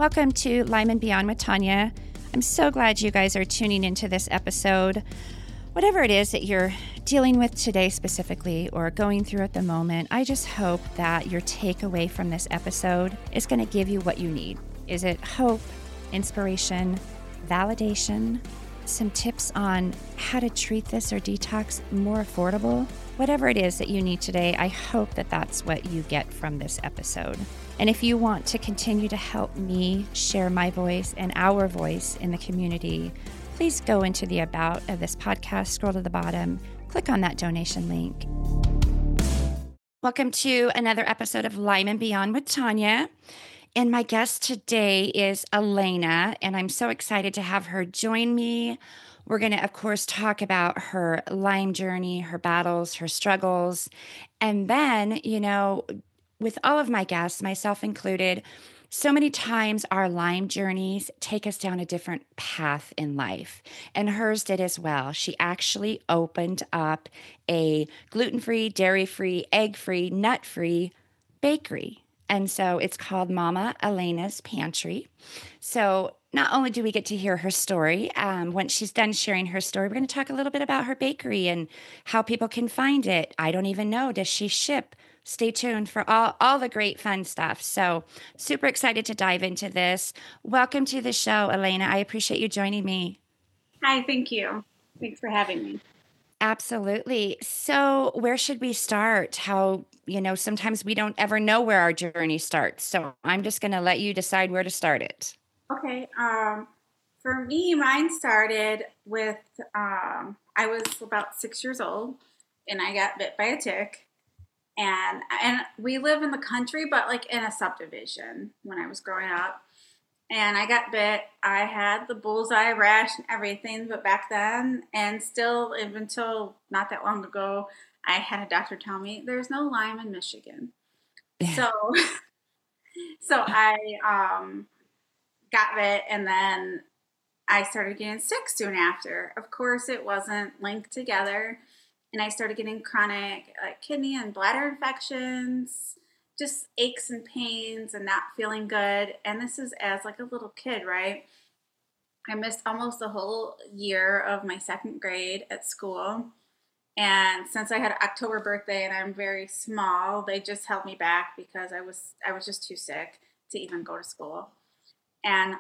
Welcome to Lyme and Beyond with Tanya. I'm so glad you guys are tuning into this episode. Whatever it is that you're dealing with today specifically or going through at the moment, I just hope that your takeaway from this episode is going to give you what you need. Is it hope, inspiration, validation, some tips on how to treat this or detox more affordable? Whatever it is that you need today, I hope that that's what you get from this episode. And if you want to continue to help me share my voice and our voice in the community, please go into the About of this podcast, scroll to the bottom, click on that donation link. Welcome to another episode of Lyme and Beyond with Tanya. And my guest today is Elena, and I'm so excited to have her join me. We're going to, of course, talk about her Lyme journey, her battles, her struggles. And then, with all of my guests, myself included, so many times our Lyme journeys take us down a different path in life, and hers did as well. She actually opened up a gluten-free, dairy-free, egg-free, nut-free bakery. And so it's called Mama Elena's Pantry. So not only do we get to hear her story, when she's done sharing her story, we're going to talk a little bit about her bakery and how people can find it. I don't even know. Does she ship? Stay tuned for all the great fun stuff. So super excited to dive into this. Welcome to the show, Elena. I appreciate you joining me. Hi, thank you. Thanks for having me. Absolutely. So where should we start? Sometimes we don't ever know where our journey starts. So I'm just going to let you decide where to start it. Okay. For me, mine started with, I was about 6 years old and I got bit by a tick. And we live in the country, but like in a subdivision when I was growing up. And I got bit. I had the bullseye rash and everything, but back then, and still even until not that long ago, I had a doctor tell me there's no Lyme in Michigan. So I got bit, and then I started getting sick soon after. Of course, it wasn't linked together, and I started getting chronic kidney and bladder infections, just aches and pains and not feeling good. And this is as like a little kid, right? I missed almost the whole year of my second grade at school. And since I had an October birthday and I'm very small, they just held me back because I was just too sick to even go to school. And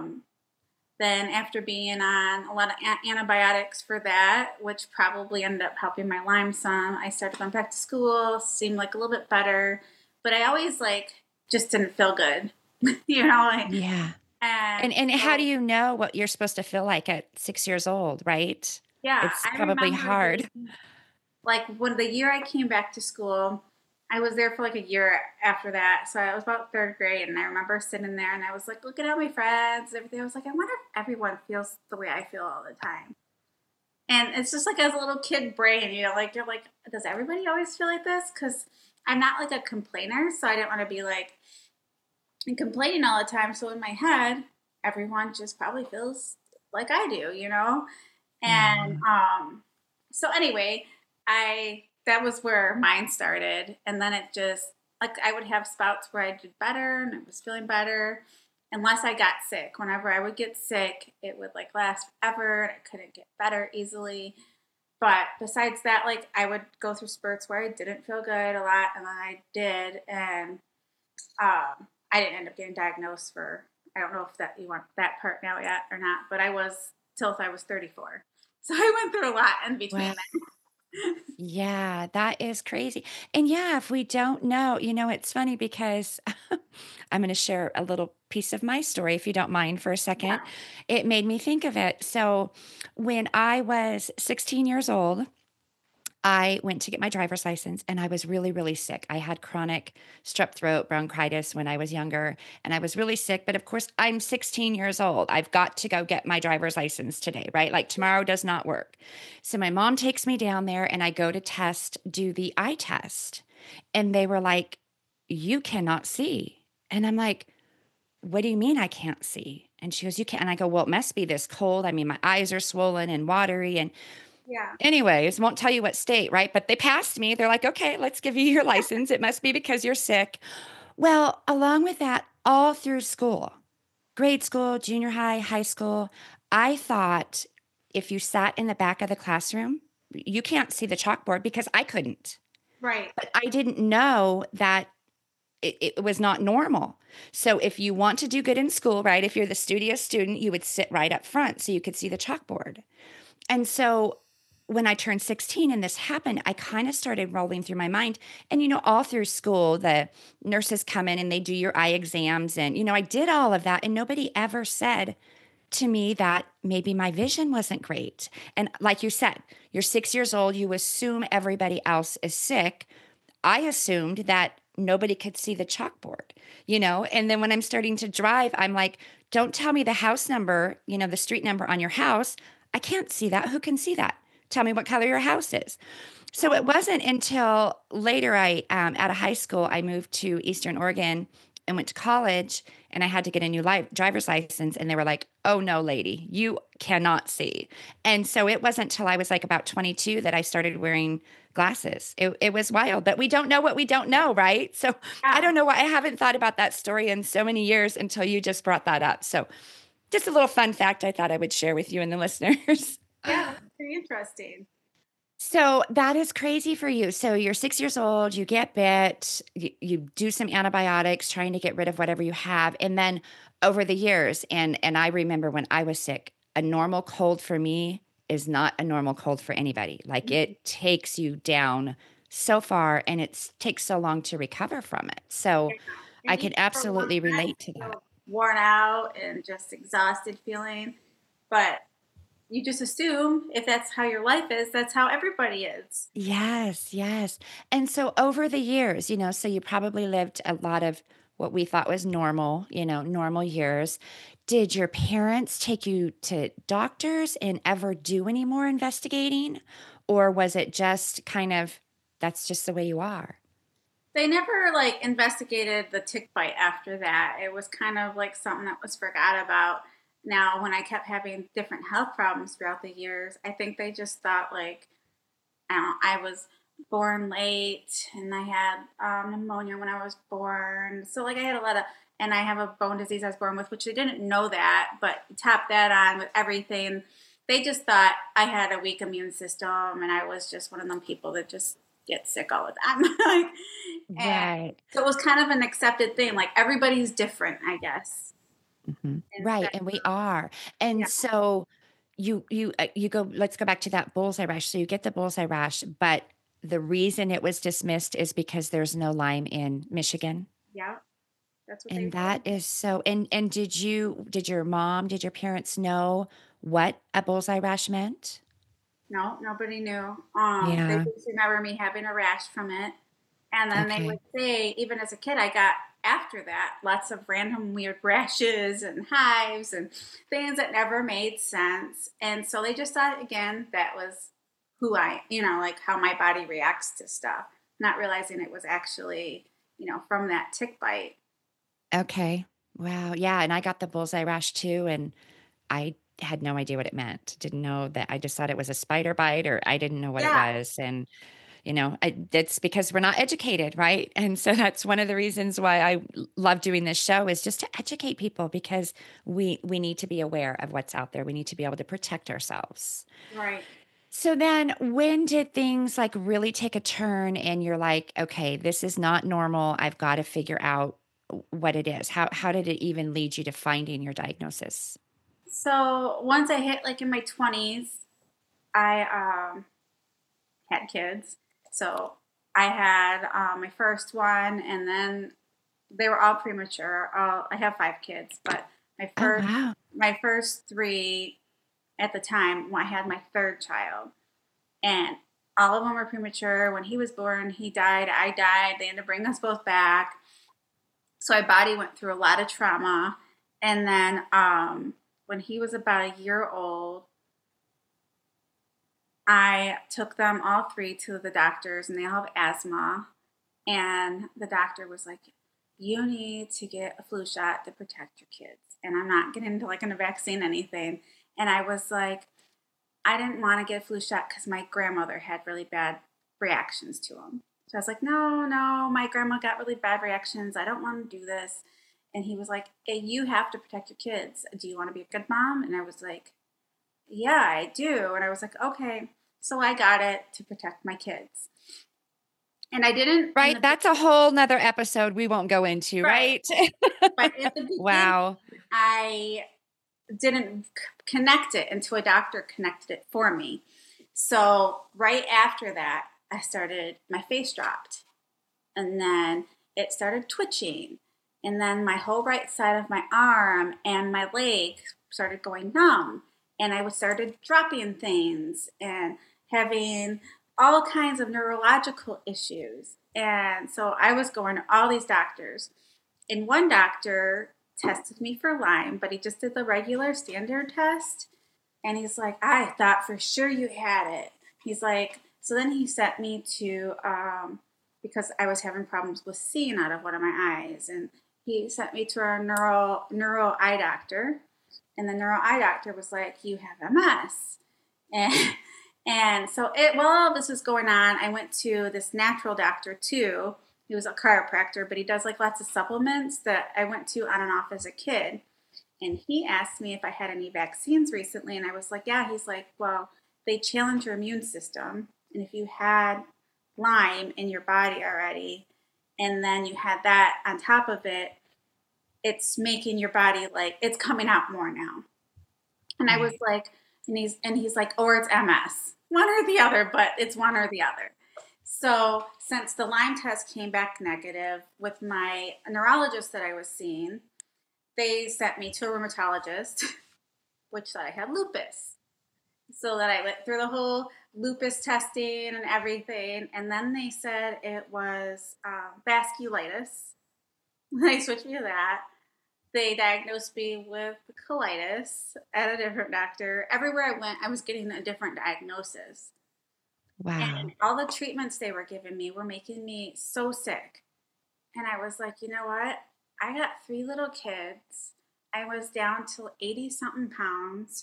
then after being on a lot of antibiotics for that, which probably ended up helping my Lyme some, I started going back to school, seemed like a little bit better. But I always just didn't feel good, Yeah. And how do you know what you're supposed to feel like at 6 years old, right? Yeah. It's probably hard. When the year I came back to school, I was there for a year after that. So I was about third grade, and I remember sitting there and I was looking at my friends and everything. I was I wonder if everyone feels the way I feel all the time. And it's just as a little kid brain, you're does everybody always feel like this? Because I'm not a complainer, so I didn't want to be and complaining all the time. So in my head, everyone just probably feels like I do, And so anyway, that was where mine started, and then it just I would have spouts where I did better and I was feeling better, unless I got sick. Whenever I would get sick, it would last forever, and I couldn't get better easily. But besides that, I would go through spurts where I didn't feel good a lot, and then I did, and I didn't end up getting diagnosed for, I don't know if that you want that part now yet or not, but I was till I was 34. So I went through a lot in between that. Yeah, that is crazy. And yeah, if we don't know, it's funny because I'm going to share a little piece of my story, if you don't mind for a second. Yeah. It made me think of it. So when I was 16 years old, I went to get my driver's license and I was really, really sick. I had chronic strep throat bronchitis when I was younger and I was really sick. But of course, I'm 16 years old. I've got to go get my driver's license today, right? Tomorrow does not work. So my mom takes me down there and I go to do the eye test. And they were like, you cannot see. And I'm like, what do you mean I can't see? And she goes, you can't. And I go, well, it must be this cold. I mean, my eyes are swollen and watery. And yeah. Anyways, won't tell you what state, right? But they passed me. They're like, okay, let's give you your license. It must be because you're sick. Well, along with that, all through school, grade school, junior high, high school, I thought if you sat in the back of the classroom, you can't see the chalkboard because I couldn't. Right. But I didn't know that it was not normal. So if you want to do good in school, right, if you're the studious student, you would sit right up front so you could see the chalkboard. And so when I turned 16 and this happened, I kind of started rolling through my mind. And, all through school, the nurses come in and they do your eye exams. And, I did all of that. And nobody ever said to me that maybe my vision wasn't great. And like you said, you're 6 years old, you assume everybody else is sick. I assumed that nobody could see the chalkboard, And then when I'm starting to drive, I'm like, don't tell me the house number, the street number on your house. I can't see that. Who can see that? Tell me what color your house is. So it wasn't until later out of high school, I moved to Eastern Oregon and went to college, and I had to get a new driver's license. And they were like, oh, no, lady, you cannot see. And so it wasn't until I was like about 22 that I started wearing glasses. It was wild, but we don't know what we don't know, right? So I don't know why I haven't thought about that story in so many years until you just brought that up. So just a little fun fact I thought I would share with you and the listeners. Yeah, that's pretty interesting. So that is crazy for you. So you're 6 years old, you get bit, you do some antibiotics trying to get rid of whatever you have. And then over the years, and I remember when I was sick, a normal cold for me is not a normal cold for anybody. Like it takes you down so far and it takes so long to recover from it. So I can absolutely relate to that. Worn out and just exhausted feeling. But you just assume if that's how your life is, that's how everybody is. Yes, yes. And so over the years, so you probably lived a lot of what we thought was normal, normal years. Did your parents take you to doctors and ever do any more investigating? Or was it just kind of, that's just the way you are? They never investigated the tick bite after that. It was kind of like something that was forgot about. Now, when I kept having different health problems throughout the years, I think they just thought I was born late and I had pneumonia when I was born. So I had a lot of, and I have a bone disease I was born with, which they didn't know that, but top that on with everything. They just thought I had a weak immune system and I was just one of them people that just get sick all the time. Right. So it was kind of an accepted thing. Everybody's different, I guess. Mm-hmm. Right. And we are. And so you go, let's go back to that bullseye rash. So you get the bullseye rash, but the reason it was dismissed is because there's no Lyme in Michigan. Yeah. That's what and that is so, and did your parents know what a bullseye rash meant? No, nobody knew. Yeah. They just remember me having a rash from it. And then they Okay. would say, even as a kid, I got, after that, lots of random weird rashes and hives and things that never made sense. And so they just thought, again, that was who how my body reacts to stuff, not realizing it was actually, from that tick bite. Okay. Wow. Yeah. And I got the bullseye rash too. And I had no idea what it meant. Didn't know that. I just thought it was a spider bite, or I didn't know what it was. And, it's because we're not educated, right? And so that's one of the reasons why I love doing this show, is just to educate people, because we need to be aware of what's out there. We need to be able to protect ourselves. Right. So then when did things really take a turn and you're like, okay, this is not normal. I've got to figure out what it is. How did it even lead you to finding your diagnosis? So once I hit in my 20s, I had kids. So I had my first one, and then they were all premature. I have 5 kids, but my first 3 at the time, I had my 3rd child, and all of them were premature. When he was born, he died. I died. They had to bring us both back. So my body went through a lot of trauma. And then when he was about a year old, I took them all 3 to the doctors, and they all have asthma. And the doctor was like, you need to get a flu shot to protect your kids. And I'm not getting into a vaccine, anything. And I was like, I didn't want to get a flu shot because my grandmother had really bad reactions to them. So I was like, no, my grandma got really bad reactions. I don't want to do this. And he was like, hey, you have to protect your kids. Do you want to be a good mom? And I was like, yeah, I do. And I was like, okay. So I got it to protect my kids. And I didn't. Right. That's a whole nother episode we won't go into, right? But in the beginning, Wow. I didn't connect it until a doctor connected it for me. So right after that, my face dropped. And then it started twitching. And then my whole right side of my arm and my leg started going numb. And I started dropping things and having all kinds of neurological issues. And so I was going to all these doctors. And one doctor tested me for Lyme, but he just did the regular standard test. And he's like, I thought for sure you had it. He's like, so then he sent me to, because I was having problems with seeing out of one of my eyes. And he sent me to our neuro eye doctor. And the neuro eye doctor was like, you have MS. And so while all this was going on, I went to this natural doctor too. He was a chiropractor, but he does like lots of supplements that I went to on and off as a kid. And he asked me if I had any vaccines recently. And I was like, yeah. He's like, well, they challenge your immune system. And if you had Lyme in your body already, and then you had that on top of it, it's making your body like, it's coming out more now. And I was like, and he's like, or it's MS. One or the other, but it's one or the other. So since the Lyme test came back negative with my neurologist that I was seeing, they sent me to a rheumatologist, which said I had lupus. So that I went through the whole lupus testing and everything. And then they said it was vasculitis. They switched me to that. They diagnosed me with colitis at a different doctor. Everywhere I went, I was getting a different diagnosis. Wow. And all the treatments they were giving me were making me so sick. And I was like, you know what? I got 3 little kids. I was down to 80-something pounds.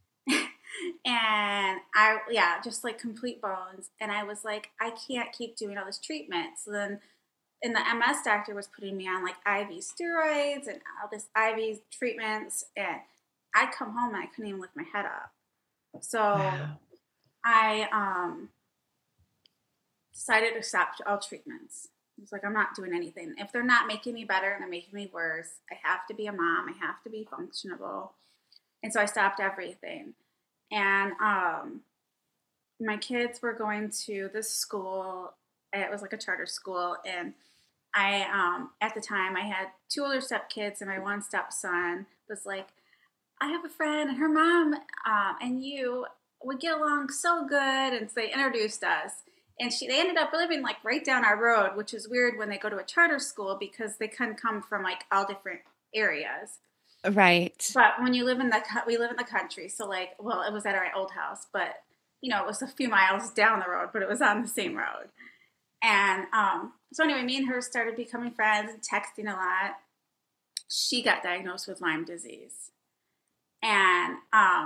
And just like complete bones. And I was like, I can't keep doing all this treatment. So then, and the MS doctor was putting me on like IV steroids and all this IV treatments. And I'd come home and I couldn't even lift my head up. So Wow. I decided to stop all treatments. I was like, I'm not doing anything. If they're not making me better and they're making me worse, I have to be a mom. I have to be functionable. And so I stopped everything. And my kids were going to this school. It was like a charter school. And I, at the time, I had 2 older stepkids, and my one stepson was like, I have a friend, and her mom and you would get along so good. And so they introduced us. And they ended up living like right down our road, which is weird when they go to a charter school because they can come from like all different areas. Right. But when you live we live in the country. So like, well, it was at our old house, but you know, it was a few miles down the road, but it was on the same road. And so anyway, me and her started becoming friends and texting a lot. She got diagnosed with Lyme disease. And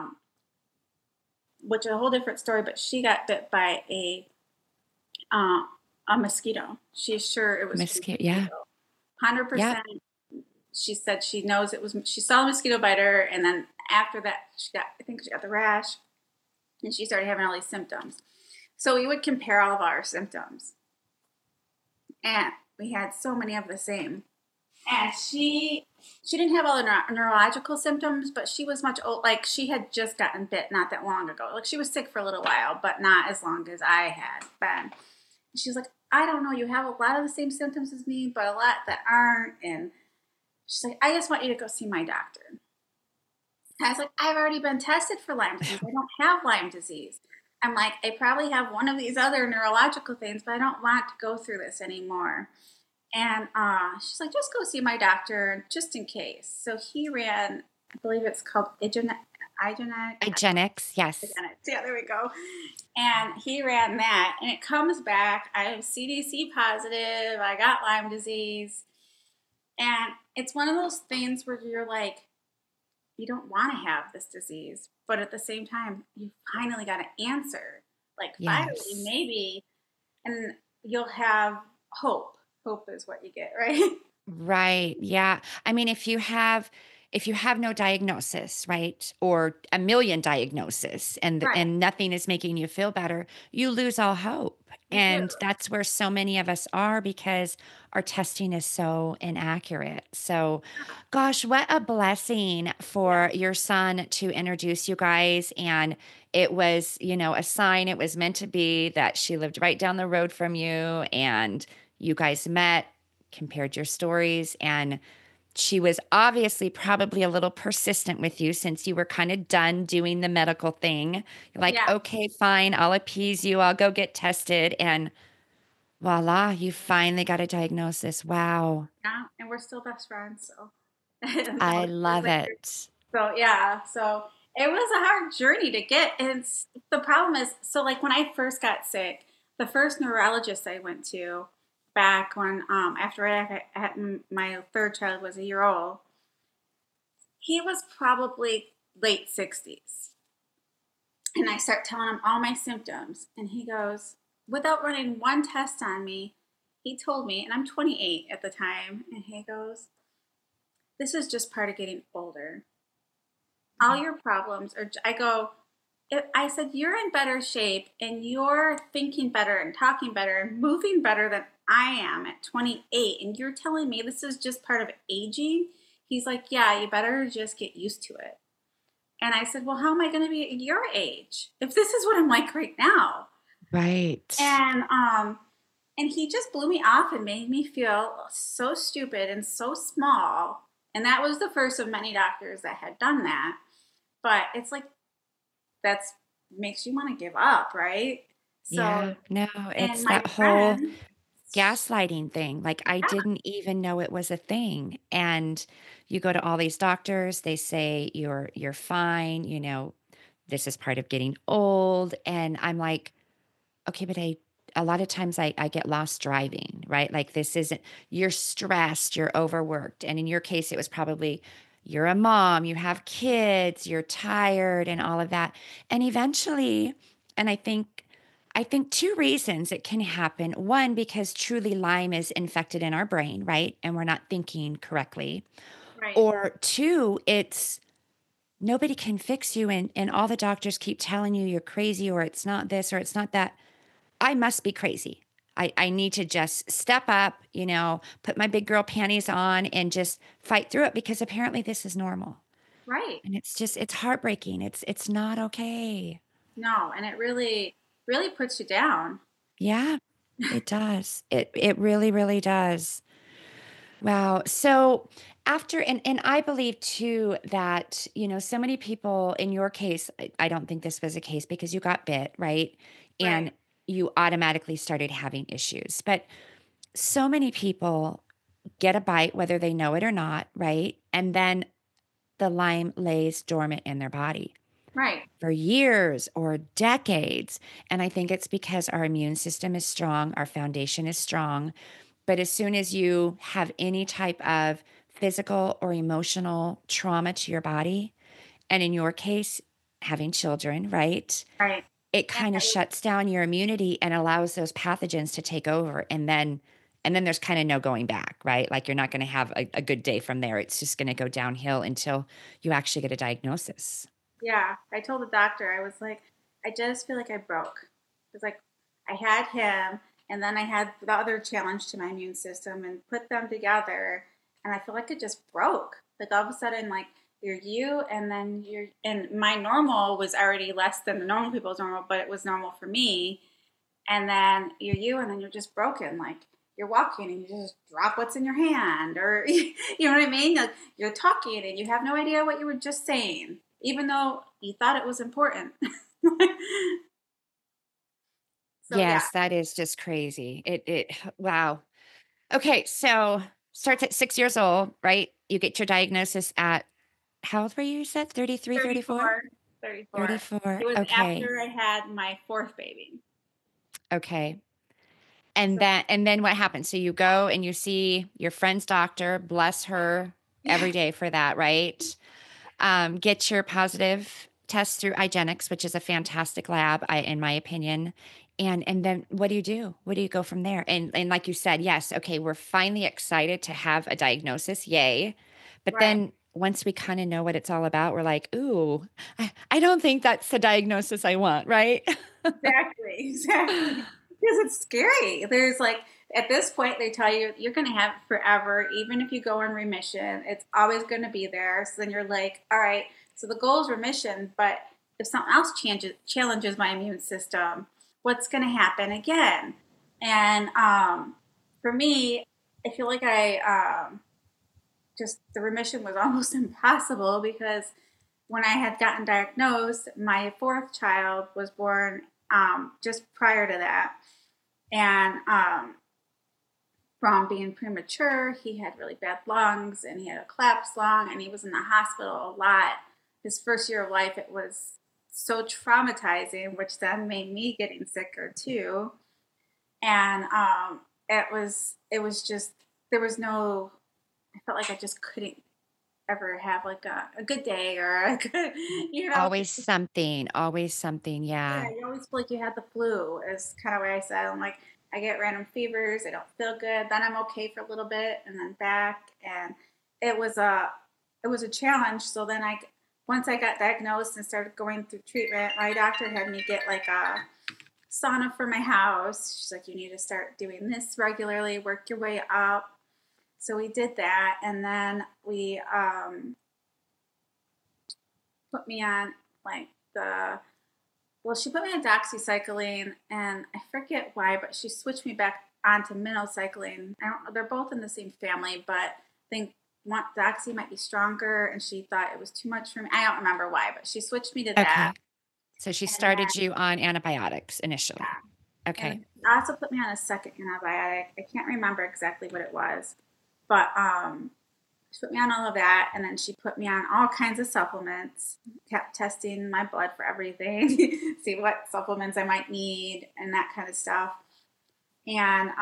which is a whole different story, but she got bit by a mosquito. She's sure it was mosquito. Yeah. 100%. Yep. She said she knows it was. She saw a mosquito bite her, and then after that, I think she got the rash, and she started having all these symptoms. So we would compare all of our symptoms, and we had so many of the same. And she didn't have all the neurological symptoms, but she was much old. Like she had just gotten bit not that long ago. Like she was sick for a little while, but not as long as I had been. She was like, I don't know, you have a lot of the same symptoms as me, but a lot that aren't. And she's like, I just want you to go see my doctor. And I was like, I've already been tested for Lyme disease. I don't have Lyme disease. I'm like, I probably have one of these other neurological things, but I don't want to go through this anymore. And she's like, just go see my doctor just in case. So he ran, I believe it's called IGeneX, yes. Yeah, there we go. And he ran that, and it comes back. I am CDC positive. I got Lyme disease. And it's one of those things where you're like, you don't want to have this disease, but at the same time, you finally got an answer. Like, finally, maybe, and you'll have hope. Hope is what you get, right? Right. Yeah. I mean, if you have no diagnosis, right? Or a million diagnoses Right. and nothing is making you feel better, you lose all hope. You do. And that's where so many of us are because our testing is so inaccurate. So, gosh, what a blessing Yeah. for your son to introduce you guys. And it was, a sign, it was meant to be that she lived right down the road from you and you guys met, compared your stories, and she was obviously probably a little persistent with you since you were kind of done doing the medical thing. You're like, Yeah. okay, fine, I'll appease you. I'll go get tested. And voila, you finally got a diagnosis. Wow. Yeah. And we're still best friends. So, and all I these years love later. it. So yeah, so it was a hard journey to get. And the problem is, so like when I first got sick, the first neurologist I went to back when after I had my third child was a year old, he was probably late 60s, and I start telling him all my symptoms, and he goes, without running one test on me, he told me, and I'm 28 at the time, and he goes, "This is just part of getting older. All your problems are," I go, I said, "You're in better shape and you're thinking better and talking better and moving better than I am at 28. And you're telling me this is just part of aging?" He's like, "Yeah, you better just get used to it." And I said, "Well, how am I going to be at your age if this is what I'm like right now?" Right. And he just blew me off and made me feel so stupid and so small. And that was the first of many doctors that had done that. But it's like that's makes you want to give up, right? Yeah. So, No, and it's my that whole friend, gaslighting thing. Like, I yeah, didn't even know it was a thing. And you go to all these doctors, they say you're fine, this is part of getting old. And I'm like, okay, but a lot of times I get lost driving, right? Like, this isn't, you're stressed, you're overworked. And in your case, it was probably you're a mom, you have kids, you're tired and all of that. And eventually, and I think two reasons it can happen. One, because truly Lyme is infected in our brain, right? And we're not thinking correctly. right, Or two, it's nobody can fix you and all the doctors keep telling you you're crazy or it's not this or it's not that. I must be crazy. I need to just step up, put my big girl panties on and just fight through it because apparently this is normal. right. And it's heartbreaking. It's not okay. No, and it really, really puts you down. Yeah, it does. It really, really does. Wow. So after and I believe too that, so many people in your case, I don't think this was a case because you got bit, right? Right, And you automatically started having issues. But so many people get a bite, whether they know it or not, right? And then the Lyme lays dormant in their body right, for years or decades. And I think it's because our immune system is strong, our foundation is strong. But as soon as you have any type of physical or emotional trauma to your body, and in your case, having children, right? right. It And kind of shuts down your immunity and allows those pathogens to take over. And then there's kind of no going back, right? Like, you're not going to have a good day from there. It's just going to go downhill until you actually get a diagnosis. yeah, I told the doctor, I was like, I just feel like I broke. It's like I had him, and then I had the other challenge to my immune system, and put them together, and I feel like it just broke. Like all of a sudden, like you're you, and then and my normal was already less than the normal people's normal, but it was normal for me. And then you're you, and then you're just broken. Like you're walking and you just drop what's in your hand, or you know what I mean? Like you're talking and you have no idea what you were just saying, even though you thought it was important. So yeah, Yes, that is just crazy. Wow. Okay, so starts at 6 years old, right? You get your diagnosis at how old were you? You said 33, 34, 34, 34. 34. It was Okay. after I had my fourth baby. Okay. And So then what happens? So you go and you see your friend's doctor, bless her yeah, every day for that, right? Get your positive test through IGeneX, which is a fantastic lab, in my opinion. And then what do you do? What do you go from there? And like you said, yes, okay, we're finally excited to have a diagnosis, yay. But Right. then once we kind of know what it's all about, we're like, ooh, I don't think that's the diagnosis I want, right? Exactly, exactly. Because it's scary. There's like at this point they tell you you're going to have it forever, even if you go in remission. It's always going to be there. So then you're like, all right. So the goal is remission, but if something else challenges my immune system, what's going to happen again? And for me, I feel like just the remission was almost impossible because when I had gotten diagnosed, my fourth child was born just prior to that. And from being premature, he had really bad lungs and he had a collapsed lung and he was in the hospital a lot. His first year of life, it was so traumatizing, which then made me getting sicker too. And it was just, there was no, I felt like I just couldn't ever have like a good day or a good, you know, Always something. yeah, Yeah. you always feel like you had the flu is kind of what I said. I'm like, I get random fevers, I don't feel good, then I'm okay for a little bit and then back. And it was a it was a challenge. So then once I got diagnosed and started going through treatment, my doctor had me get like a sauna for my house. She's like, you need to start doing this regularly, work your way up. So we did that, and then we put me on like the well, she put me on doxycycline, and I forget why, but she switched me back onto minocycline. I don't. They're both in the same family, but I think one doxy might be stronger, and she thought it was too much for me. I don't remember why, but she switched me to that, Okay. So she and then started you on antibiotics initially. yeah, Okay. and also put me on a second antibiotic. I can't remember exactly what it was, but she put me on all of that, and then she put me on all kinds of supplements. Kept testing my blood for everything, see what supplements I might need, and that kind of stuff. And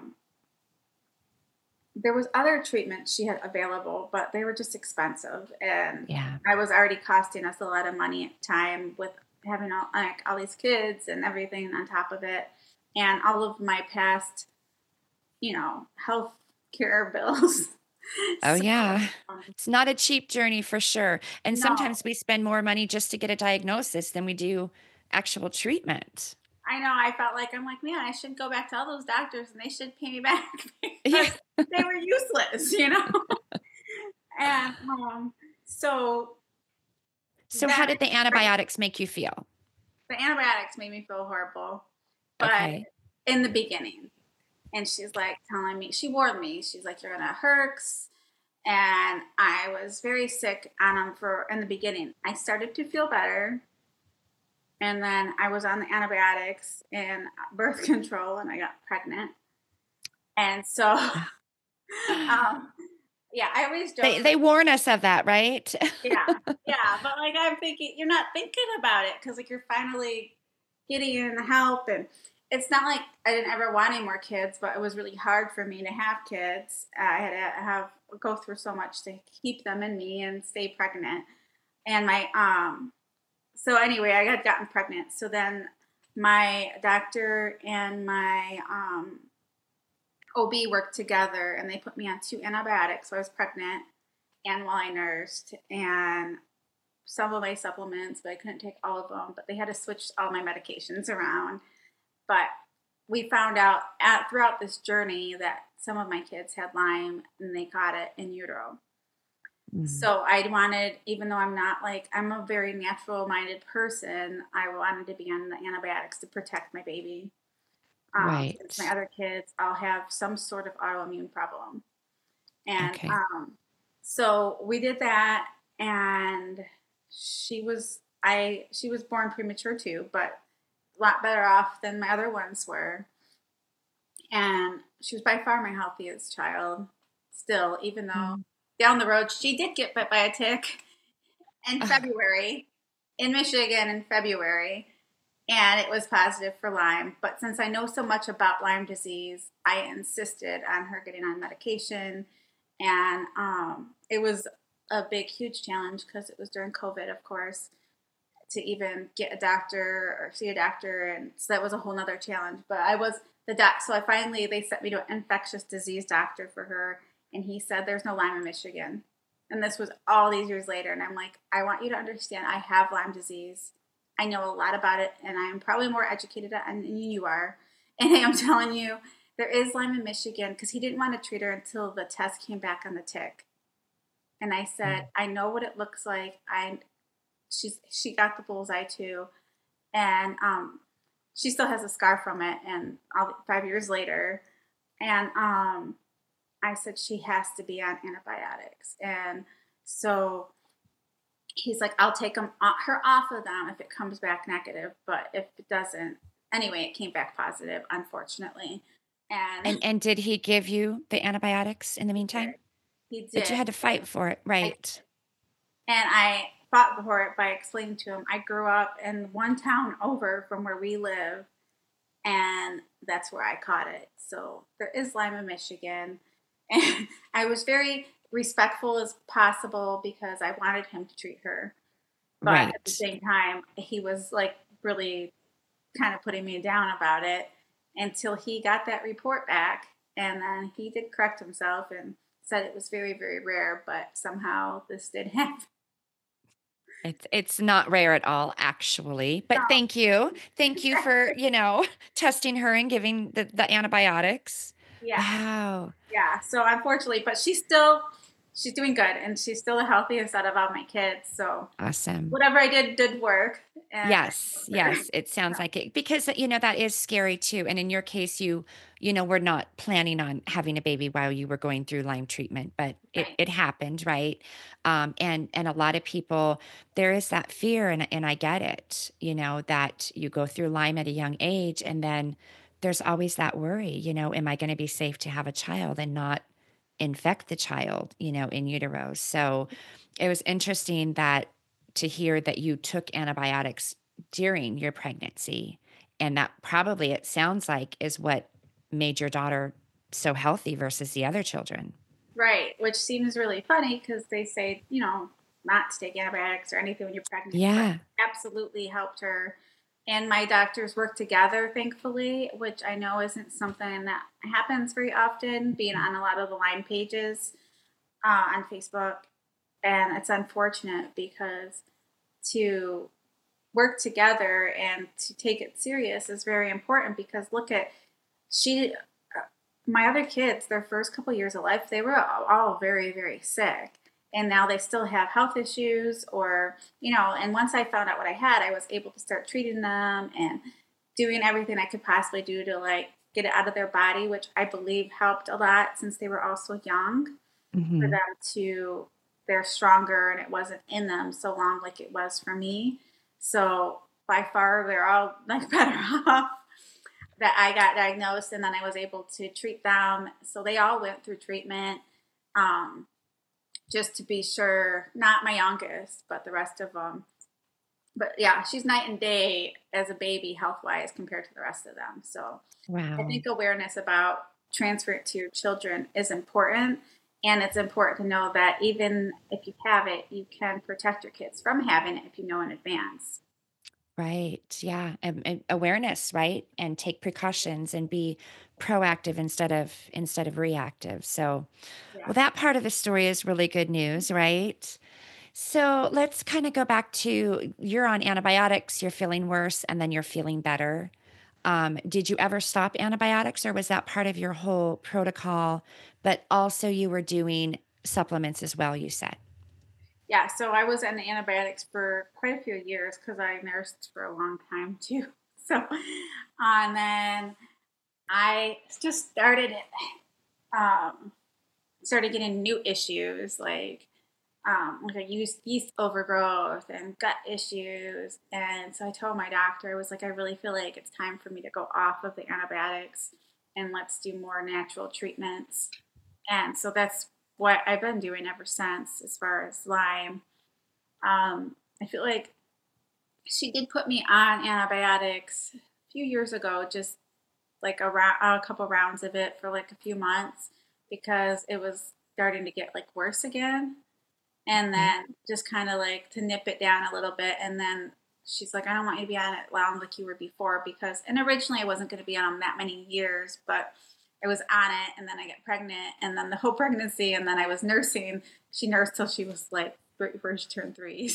there was other treatments she had available, but they were just expensive, and Yeah. I was already costing us a lot of money at the time with having all these kids and everything on top of it, and all of my past, health care bills. Oh, So yeah. um, It's not a cheap journey for sure. And no, sometimes we spend more money just to get a diagnosis than we do actual treatment. I know. I felt like I'm like, man, I should go back to all those doctors and they should pay me back Yeah. because they were useless. And so So then how did the antibiotics make you feel? the antibiotics made me feel horrible, but Okay. in the beginning, and she's like telling me, she warned me, she's like, you're gonna Herx, and I was very sick on them for in the beginning. I started to feel better, and then I was on the antibiotics and birth control, and I got pregnant, and so um, yeah, I always joke. They warn us of that, right? Yeah, yeah, but like I'm thinking, you're not thinking about it because like you're finally getting in the help, and it's not like I didn't ever want any more kids, but it was really hard for me to have kids. I had to go through so much to keep them in me and stay pregnant, and my So anyway, I had gotten pregnant. So then my doctor and my OB worked together, and they put me on 2 antibiotics. So I was pregnant and while I nursed, and some of my supplements, but I couldn't take all of them. But they had to switch all my medications around. But we found out throughout this journey that some of my kids had Lyme and they caught it in utero. Mm. So I wanted, even though I'm a very natural minded person, I wanted to be on the antibiotics to protect my baby. Since my Right. other kids all have some sort of autoimmune problem. And Okay. so we did that, and she was born premature too, but a lot better off than my other ones were. And she was by far my healthiest child still, even though Mm. down the road she did get bit by a tick in Ugh. February in Michigan in February, and it was positive for Lyme. But since I know so much about Lyme disease, I insisted on her getting on medication, and it was a big, huge challenge because it was during COVID, of course, to even get a doctor or see a doctor, and so that was a whole nother challenge. But I was the doc, so I finally they sent me to an infectious disease doctor for her, and he said there's no Lyme in Michigan. And this was all these years later, and I'm like, I want you to understand, I have Lyme disease. I know a lot about it, and I'm probably more educated than you are. And I'm telling you, there is Lyme in Michigan, because he didn't want to treat her until the test came back on the tick. And I said, I know what it looks like. She got the bullseye too, and she still has a scar from it, and 5 years later, and I said she has to be on antibiotics, and so he's like, I'll take her off of them if it comes back negative, but if it doesn't, anyway, it came back positive, unfortunately, And did he give you the antibiotics in the meantime? he But you did. had to fight for it, right? And I fought for it by explaining to him I grew up in one town over from where we live, and that's where I caught it. So there is Lyme in Michigan. And I was very respectful as possible because I wanted him to treat her. But at the Right. same time, he was like really kind of putting me down about it until he got that report back. And then he did correct himself and said it was very, very rare, but somehow this did happen. It's not rare at all, actually. But thank you. Thank you for, testing her and giving the antibiotics. Yeah. Wow. Yeah. So unfortunately, but she's doing good, and she's still a healthy and set about my kids. So Awesome. whatever I did work. And Yes, yes, it sounds like it because that is scary too. And in your case, you were not planning on having a baby while you were going through Lyme treatment, but it right. it happened, right? And a lot of people there is that fear, and I get it, that you go through Lyme at a young age, and then there's always that worry, am I going to be safe to have a child and not infect the child, in utero? So it was interesting that to hear that you took antibiotics during your pregnancy. And that probably, it sounds like, is what made your daughter so healthy versus the other children. Right. Which seems really funny because they say, not to take antibiotics or anything when you're pregnant, but Yeah. absolutely helped her. And my doctors work together, thankfully, which I know isn't something that happens very often, being on a lot of the Lyme pages on Facebook. And it's unfortunate because to work together and to take it serious is very important, because look at she my other kids, their first couple years of life, they were all very, very sick, and now they still have health issues, or and once I found out what I had, I was able to start treating them and doing everything I could possibly do to like get it out of their body, which I believe helped a lot since they were all so young, for Hmm. them to they're stronger and it wasn't in them so long like it was for me. So by far they're all like better off that I got diagnosed, and then I was able to treat them. So they all went through treatment, um, just to be sure, not my youngest, but the rest of them. But yeah, she's night and day as a baby health wise compared to the rest of them. So I Wow. think awareness about transfer it to your children is important. And it's important to know that even if you have it, you can protect your kids from having it if you know in advance. Right. Yeah. And awareness, right? And take precautions and be proactive instead of reactive. So, Yeah. well, that part of the story is really good news, right? So let's kind of go back to you're on antibiotics, you're feeling worse, and then you're feeling better. Did you ever stop antibiotics, or was that part of your whole protocol? But also, you were doing supplements as well, you said. Yeah, so I was on the antibiotics for quite a few years because I nursed for a long time too. So, and then I just um, started getting new issues like I used yeast overgrowth and gut issues. And so I told my doctor, I was like, I really feel like it's time for me to go off of the antibiotics and let's do more natural treatments. And so that's what I've been doing ever since as far as Lyme. I feel like she did put me on antibiotics a few years ago, just like a couple rounds of it for like a few months because it was starting to get like worse again. And Okay. then just kind of like to nip it down a little bit. And then she's like, I don't want you to be on it long like you were before and originally I wasn't going to be on them that many years, but I was on it and then I got pregnant and then the whole pregnancy and then I was nursing. She nursed till she was like before she turned 3.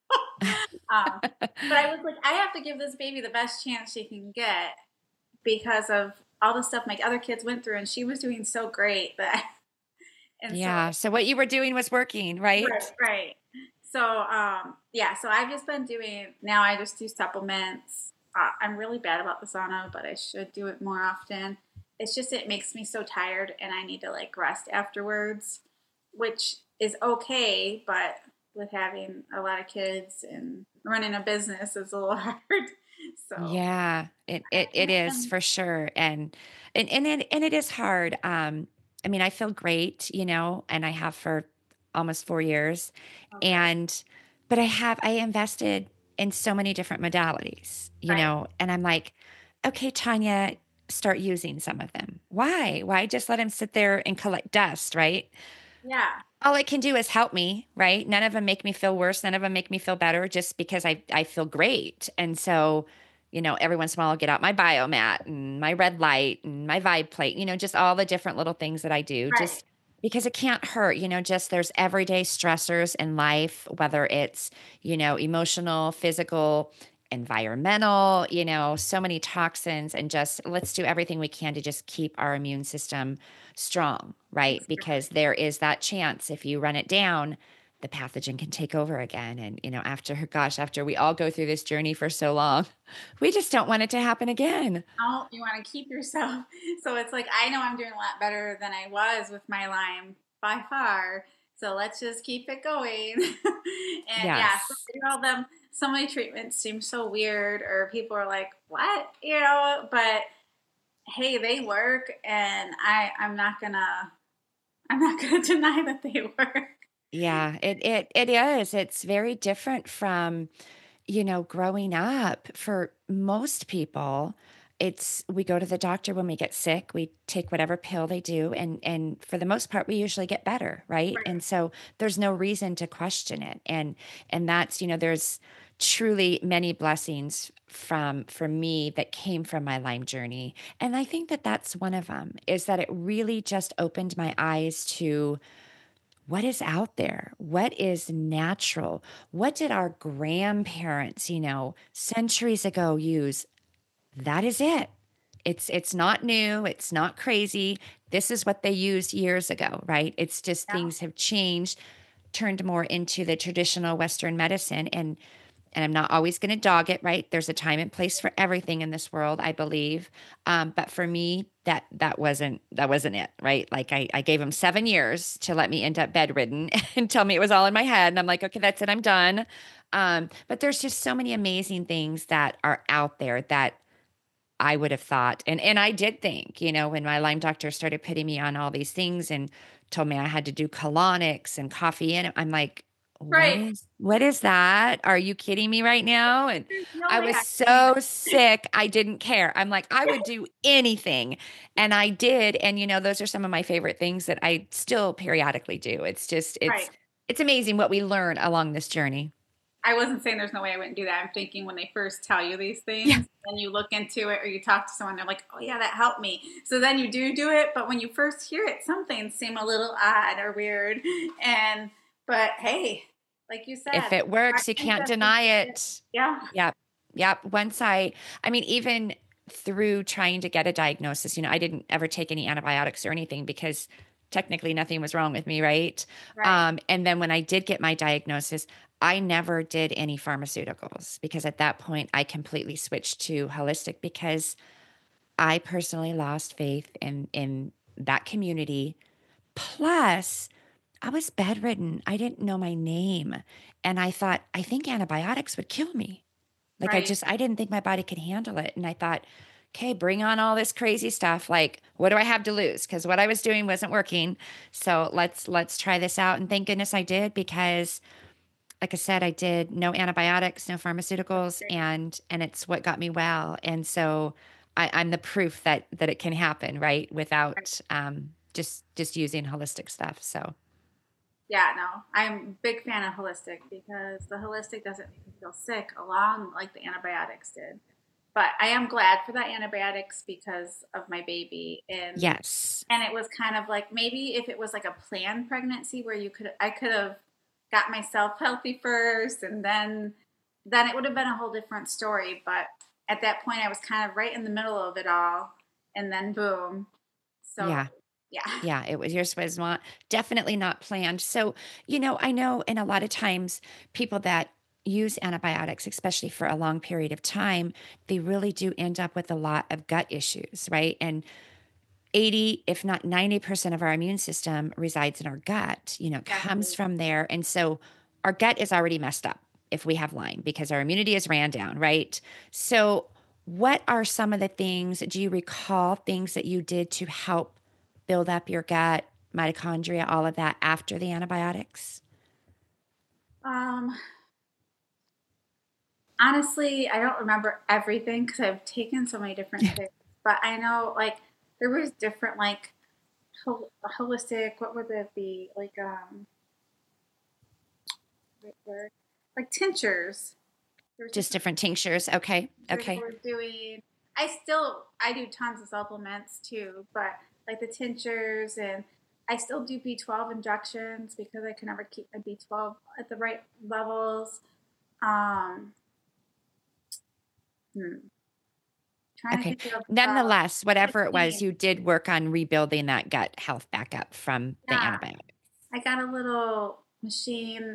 But I was like, I have to give this baby the best chance she can get because of all the stuff my other kids went through, and she was doing so great that, and so Yeah. So what you were doing was working, right, right? right. So yeah, so I've just been doing now. I just do supplements. I'm really bad about the sauna, but I should do it more often. It's just it makes me so tired, and I need to like rest afterwards, which is okay, but with having a lot of kids and running a business is a little hard. So Yeah, it is I for sure. And it is hard. I mean, I feel great, and I have for almost 4 years. oh good, And but I invested in so many different modalities, right? and I'm like, okay, Tanya, start using some of them. Why? Why just let them sit there and collect dust, right? Yeah, All it can do is help me, right? None of them make me feel worse. None of them make me feel better just because I feel great. And so, every once in a while I'll get out my biomat and my red light and my vibe plate, just all the different little things that I do, right. just because it can't hurt, just there's everyday stressors in life, whether it's, emotional, physical, environmental, so many toxins, and just let's do everything we can to just keep our immune system strong, right? Because Exactly. there is that chance if you run it down, the pathogen can take over again. And, after we all go through this journey for so long, we just don't want it to happen again. Oh, you want to keep yourself. So it's like I know I'm doing a lot better than I was with my Lyme by far. So let's just keep it going. And yeah, so Yes. all them some of my treatments seem so weird or people are like, what? But hey, they work and I'm not gonna deny that they work. Yeah, it is. It's very different from, growing up. For most people, it's we go to the doctor when we get sick, we take whatever pill they do, and for the most part we usually get better, right? Right. And so there's no reason to question it. And that's, there's truly many blessings from for me that came from my Lyme journey. And I think that that's one of them is that it really just opened my eyes to what is out there? What is natural? What did our grandparents, centuries ago use? That is it. It's not new, it's not crazy. This is what they used years ago, right? It's just Yeah. things have changed, turned more into the traditional Western medicine, and I'm not always going to dog it, right? There's a time and place for everything in this world, I believe. But for me, that wasn't it, right? Like I gave him 7 years to let me end up bedridden and tell me it was all in my head, and I'm like, okay, that's it, I'm done. But there's just so many amazing things that are out there that I would have thought, and I did think, when my Lyme doctor started putting me on all these things and told me I had to do colonics and coffee, and I'm like, Right. what is that? Are you kidding me right now? And There's no I way was I can do so sick, I didn't care. I'm like, I would do anything, and I did. And those are some of my favorite things that I still periodically do. It's just right. it's amazing what we learn along this journey. I wasn't saying there's no way I wouldn't do that. I'm thinking when they first tell you these Yeah. things, then you look into it or you talk to someone, they're like, oh, yeah, that helped me. So then you do it. But when you first hear it, some things seem a little odd or weird. But hey, like you If said, it works, you can't deny it. it. Yeah. Yep. Yep. I mean, even through trying to get a diagnosis, I didn't ever take any antibiotics or anything because technically nothing was wrong with me, right? Right. And then when I did get my diagnosis, I never did any pharmaceuticals because at that point I completely switched to holistic because I personally lost faith in that community. Plus, I was bedridden. I didn't know my name. And I thought, I think antibiotics would kill me. Like Right. I didn't think my body could handle it. And I thought, okay, bring on all this crazy stuff. Like, what do I have to lose? Because what I was doing wasn't working. So let's try this out. And thank goodness I did because like I said, I did no antibiotics, no pharmaceuticals, and it's what got me well. And so I'm the proof that it can happen, right? Without just using holistic stuff. So Yeah, no, I'm a big fan of holistic because the holistic doesn't make me feel sick along like the antibiotics did. But I am glad for the antibiotics because of my baby, Yes. and it was kind of like maybe if it was like a planned pregnancy where I could have got myself healthy first and then it would have been a whole different story. But at that point, I was kind of right in the middle of it all, and then boom. So Yeah. yeah, Yeah, it was yours was not definitely not planned. So, I know and a lot of times people that use antibiotics, especially for a long period of time, they really do end up with a lot of gut issues, right? And 80, if not 90% of our immune system resides in our gut, comes exactly. from there. And so our gut is already messed up if we have Lyme because our immunity is ran down, right? So, what are some of the things, do you recall things that you did to help build up your gut, mitochondria, all of that after the antibiotics? Um, Honestly, I don't remember everything because I've taken so many different things. But I know like there was different like holistic. What would it be like? Right word, like tinctures. There's Just different different tinctures. Okay. tinctures that Okay. we're doing. I do tons of supplements too, but like the tinctures and I still do B12 injections because I can never keep my B12 at the right levels. Um, hmm, Trying to Okay. think of Nonetheless, whatever it was, machine. you did work on rebuilding that gut health back up from the Yeah, antibiotics. I got a little machine.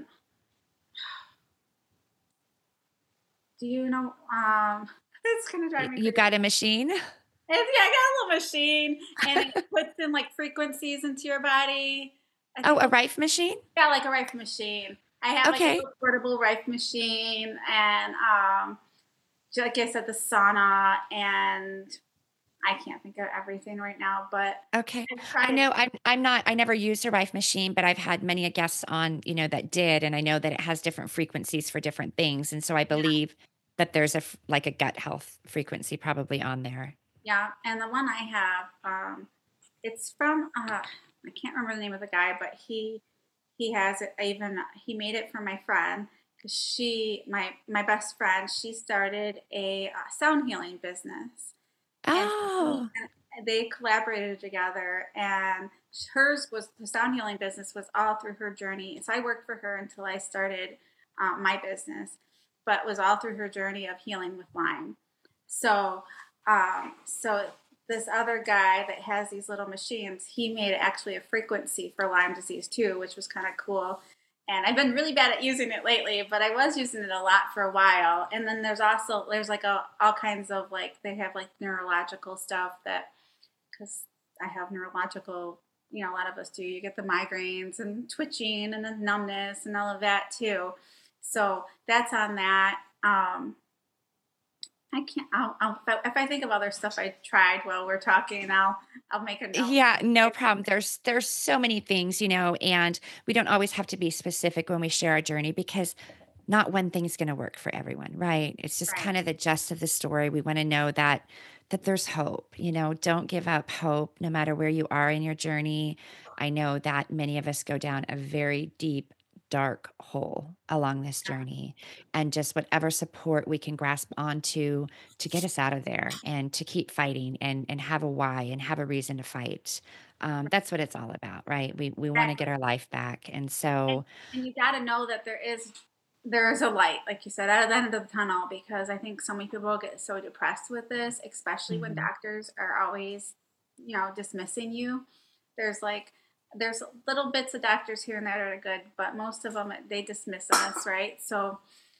Do you know? It's gonna drive me You crazy. got a machine? Yeah, I got a little machine, and it puts in like frequencies into your body. I Oh, think a it's Rife machine? yeah, like a Rife machine. I have like a Okay. little portable Rife machine, and like I said, the sauna, and I can't think of everything right now, but Okay. I've I tried. know I'm not I never used a Rife machine, but I've had many a guests on, that did, and I know that it has different frequencies for different things. And so I Yeah, believe that there's like a gut health frequency probably on there. yeah, and the one I have, it's from I can't remember the name of the guy, but he has it. Even he made it for my friend because my best friend, she started a sound healing business, and Oh, they collaborated together. And hers was the sound healing business was all through her journey. So I worked for her until I started my business, but it was all through her journey of healing with Lyme. So, so this other guy that has these little machines, he made actually a frequency for Lyme disease too, which was kind of cool. And I've been really bad at using it lately, but I was using it a lot for a while. And then there's like all kinds of like they have like neurological stuff that because I have neurological, a lot of us do. You get the migraines and twitching and the numbness and all of that too. So that's on that. I can't. If I think of other stuff I tried while we're talking, I'll make a note. yeah, no problem. There's so many things, and we don't always have to be specific when we share our journey because not one thing's going to work for everyone, right? It's just Right. kind of the gist of the story. We want to know that there's hope. Don't give up hope no matter where you are in your journey. I know that many of us go down a very deep dark hole along this journey, and just whatever support we can grasp onto to get us out of there and to keep fighting and have a why and have a reason to fight. That's what it's all about, right? We want to Exactly. get our life back. And And, so and you got to know that there is a light, like you said, at the end of the tunnel. Because I think so many people get so depressed with this, especially when mhm. doctors are always, dismissing you. There's like there's little bits of doctors here and there that are good, but most of them they dismiss us, right? So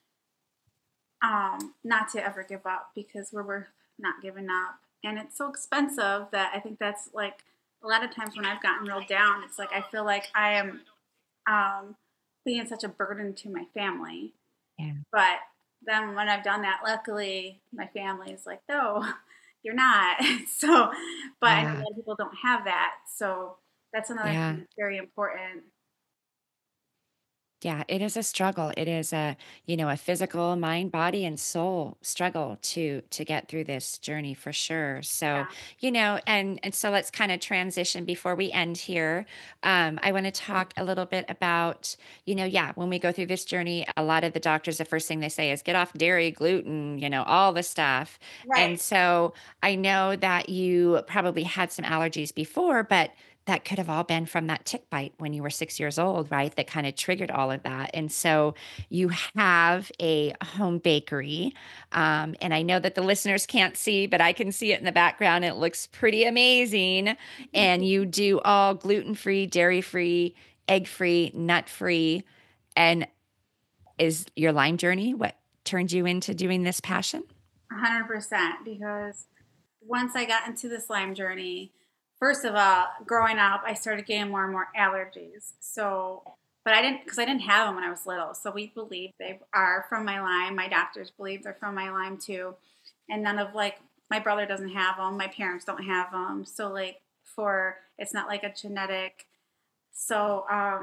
not to ever give up because we're worth not giving up. And it's so expensive that I think that's like a lot of times when I've gotten real down, it's like I feel like I am being such a burden to my family. Yeah. But then when I've done that, luckily my family is like, no, you're not. So, but I know a Yeah. lot of people don't have that. So that's another thing Yeah. that's very important. Yeah, it is a struggle. It is a physical mind, body, and soul struggle to get through this journey for sure. So, Yeah. and so let's kind of transition before we end here. I want to talk a little bit about, yeah, when we go through this journey, a lot of the doctors, the first thing they say is get off dairy, gluten, all the stuff. And Right. so I know that you probably had some allergies before, but that could have all been from that tick bite when you were 6 years old, right? That kind of triggered all of that. And so you have a home bakery. And I know that the listeners can't see, but I can see it in the background. It looks pretty amazing. And you do all gluten free, dairy free, egg free, nut free. And is your Lyme journey what turned you into doing this passion? 100%. Because once I got into this Lyme journey, first of all, growing up, I started getting more and more allergies. So, but I didn't, because I didn't have them when I was little. So we believe they are from my Lyme. My doctors believe they're from my Lyme too. And none of like, my brother doesn't have them. My parents don't have them. So, like, it's not like a genetic. So,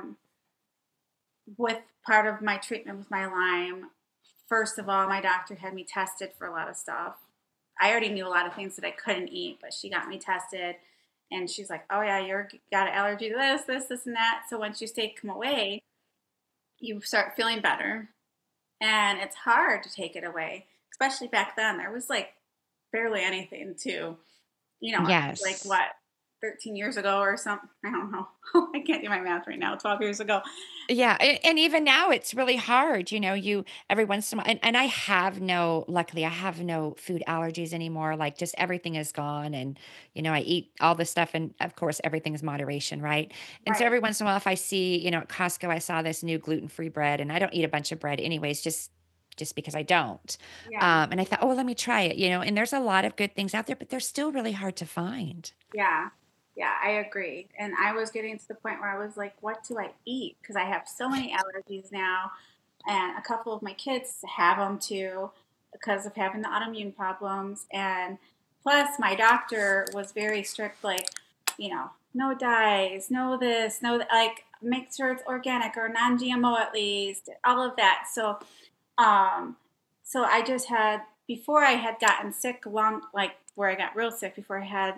with part of my treatment with my Lyme, first of all, my doctor had me tested for a lot of stuff. I already knew a lot of things that I couldn't eat, but she got me tested, and she's like, "Oh yeah, you're got an allergy to this, and that." So once you take them away, you start feeling better, and it's hard to take it away, especially back then. There was like barely anything to, like Yes. what, 13 years ago or something. I don't know. I can't do my math right now. 12 years ago. Yeah, and even now it's really hard, you every once in a while, and I have no luckily I have no food allergies anymore. Like just everything is gone, and I eat all the stuff, and of course everything is moderation, right? And so Right. every once in a while if I see, at Costco I saw this new gluten-free bread, and I don't eat a bunch of bread anyways, just because I don't. Yeah. And I thought, "Oh, well, let me try it," and there's a lot of good things out there, but they're still really hard to find. Yeah. Yeah, I agree. And I was getting to the point where I was like, what do I eat? Because I have so many allergies now. And a couple of my kids have them too because of having the autoimmune problems. And plus, my doctor was very strict, like, no dyes, no this, no that, like, make sure it's organic or non GMO at least, all of that. Um, so I just had, before I had gotten sick, like, where I got real sick, before I had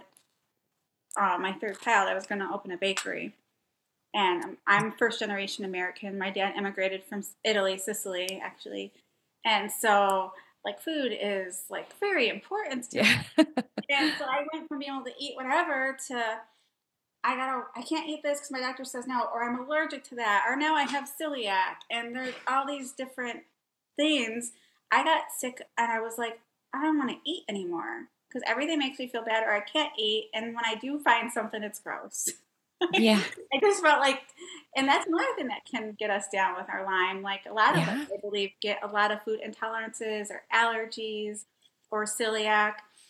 my third child, I was going to open a bakery. And I'm first generation American. My dad immigrated from Italy, Sicily, actually. And so, like, food is like very important to me. Yeah. And so I went from being able to eat whatever to I can't eat this because my doctor says no, or I'm allergic to that, or now I have celiac, and there's all these different things. I got sick, and I was like, I don't want to eat anymore because everything makes me feel bad, or I can't eat, and when I do find something, it's gross. Yeah. I just felt like, and that's another thing that can get us down with our Lyme. Like a lot of us, Yeah. I believe, get a lot of food intolerances or allergies or celiac.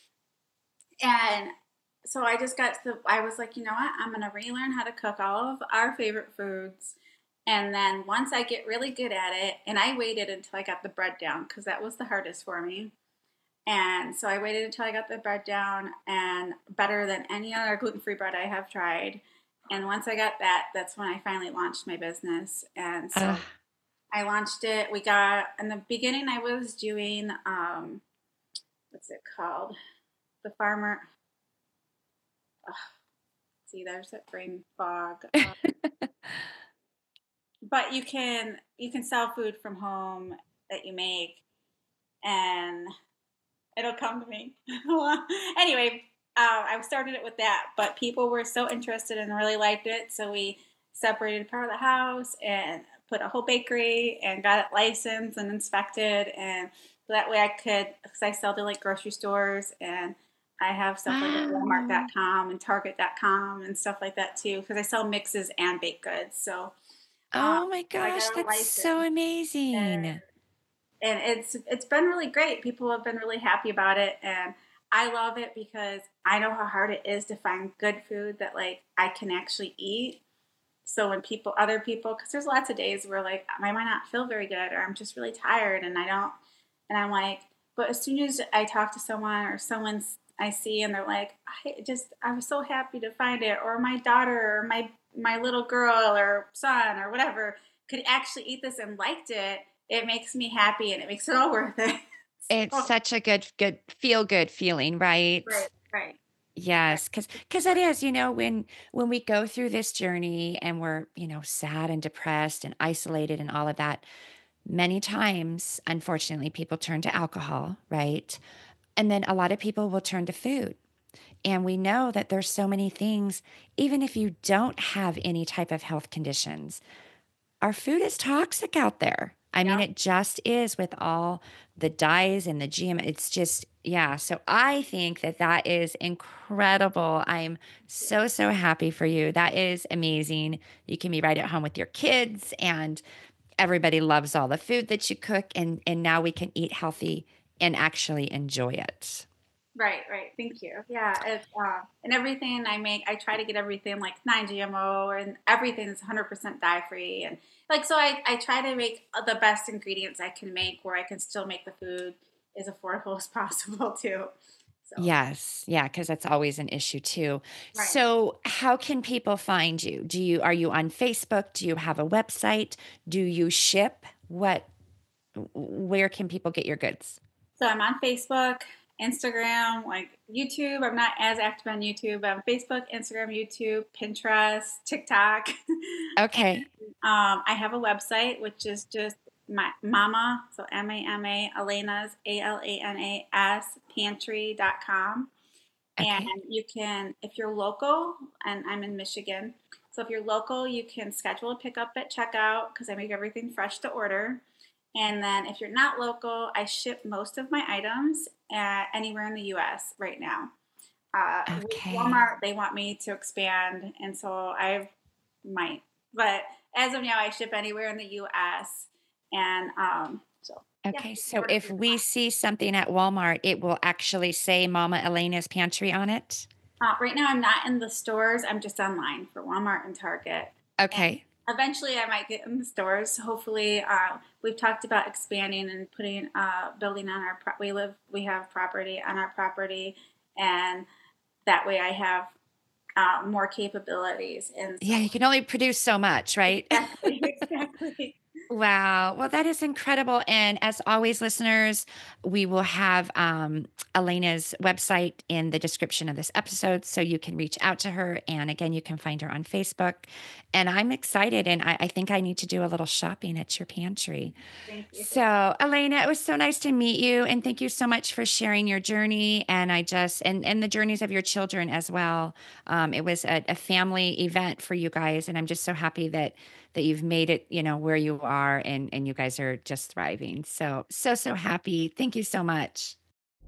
And so I just I was like, you know what? I'm going to relearn how to cook all of our favorite foods. And then once I get really good at it, and I waited until I got the bread down because that was the hardest for me. And so I waited until I got the bread down and better than any other gluten free bread I have tried. And once I got that, that's when I finally launched my business. And Uh, so I launched it. In the beginning, I was doing, what's it called? The farmer. See, there's that brain fog. But you can sell food from home that you make, and it'll come to me. Anyway, I started it with that, but people were so interested and really liked it, so we separated part of the house and put a whole bakery and got it licensed and inspected, and so that way I could, because I sell to like grocery stores, and I have stuff like at wow. Walmart.com and Target.com and stuff like that too, because I sell mixes and baked goods. Oh my So I gosh, got a that's so license, amazing. and it's been really great. People have been really happy about it, and I love it because I know how hard it is to find good food that like I can actually eat. So when other people, because there's lots of days where like I might not feel very good, or I'm just really tired, and I don't, and I'm like, but as soon as I talk to someone or someone I see, and they're like, I was so happy to find it, or my daughter or my my little girl or son or whatever could actually eat this and liked it, it makes me happy and it makes it all worth it. It's So, such a good feel good feeling, right? right, right, right, Yes, because it is, when we go through this journey and we're, sad and depressed and isolated and all of that, many times, unfortunately, people turn to alcohol, right? And then a lot of people will turn to food. And we know that there's so many things, even if you don't have any type of health conditions, our food is toxic out there. I mean, yeah, it just is with all the dyes and the GM. It's just, yeah. So I think that that is incredible. I'm so, so happy for you. That is amazing. You can be right at home with your kids, and everybody loves all the food that you cook. And now we can eat healthy and actually enjoy it. right, right. Thank you. Yeah, it's and everything I make, I try to get everything like non-GMO, and everything is 100% dye free, and like so I try to make the best ingredients I can make where I can still make the food as affordable as possible too. So Yes. Yeah, because that's always an issue too. right. So how can people find you? Are you on Facebook? Do you have a website? Do you ship? Where can people get your goods? So I'm on Facebook, Instagram, like YouTube. I'm not as active on YouTube, but on Facebook, Instagram, YouTube, Pinterest, TikTok. Okay. I have a website, which is just my Mama, so MAMA, Elena's, ALANAS, pantry.com. And Okay. you can, if you're local, and I'm in Michigan, so if you're local, you can schedule a pickup at checkout because I make everything fresh to order. And then if you're not local, I ship most of my items anywhere in the U.S. right now. With Okay. Walmart, they want me to expand, and so I might. But as of now, I ship anywhere in the U.S. And so, yeah, Okay. you can So order if through we see something at Walmart, it will actually say Mama Elena's Pantry on it. right now, I'm not in the stores. I'm just online for Walmart and Target. And Okay. eventually, I might get in the stores. Hopefully, we've talked about expanding and putting building on our. We have property on our property, and that way I have more capabilities. And Yeah, so, you can only produce so much, right? exactly, exactly. Wow. Well, that is incredible. And as always, listeners, we will have Elena's website in the description of this episode so you can reach out to her. And again, you can find her on Facebook. And I'm excited. And I think I need to do a little shopping at your pantry. Thank you. So, Elena, it was so nice to meet you. And thank you so much for sharing your journey. And and the journeys of your children as well. It was a family event for you guys. And I'm just so happy that you've made it, where you are, and you guys are just thriving. So, so, so happy. Thank you so much.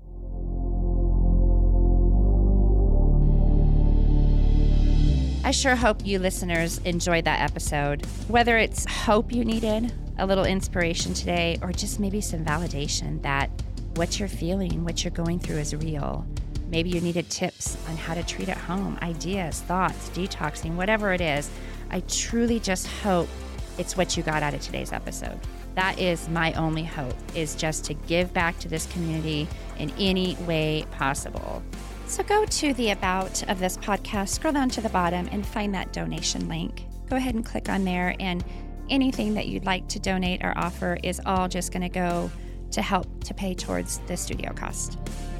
I sure hope you listeners enjoyed that episode. Whether it's hope you needed, a little inspiration today, or just maybe some validation that what you're feeling, what you're going through is real. Maybe you needed tips on how to treat at home, ideas, thoughts, detoxing, whatever it is. I truly just hope it's what you got out of today's episode. That is my only hope, is just to give back to this community in any way possible. So go to the about of this podcast, scroll down to the bottom and find that donation link. Go ahead and click on there, and anything that you'd like to donate or offer is all just going to go to help to pay towards the studio cost.